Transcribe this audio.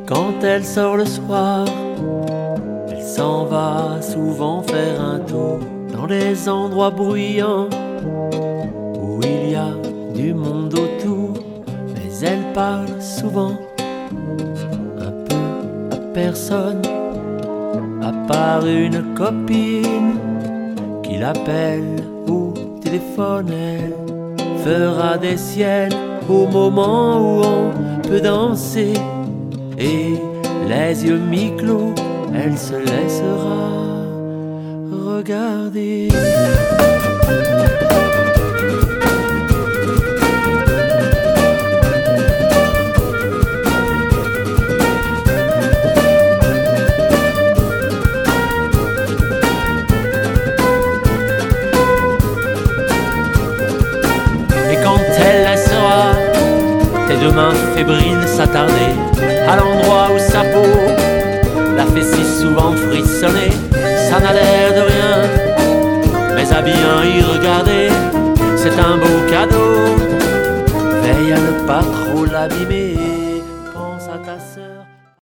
Quand elle sort le soir, elle s'en va souvent faire un tour dans les endroits bruyants où il y a du monde autour. Mais elle parle souvent un peu à personne, à part une copine qui l'appelle au téléphone. Elle fera des siennes au moment où on peut danser, et les yeux mi-clos, elle se laissera regarder. Et quand elle laissera tes deux mains fébriles s'attarder à l'endroit où sa peau l'a fait si souvent frissonner, ça n'a l'air de rien, mais à bien y regarder, c'est un beau cadeau. Veille à ne pas trop l'abîmer.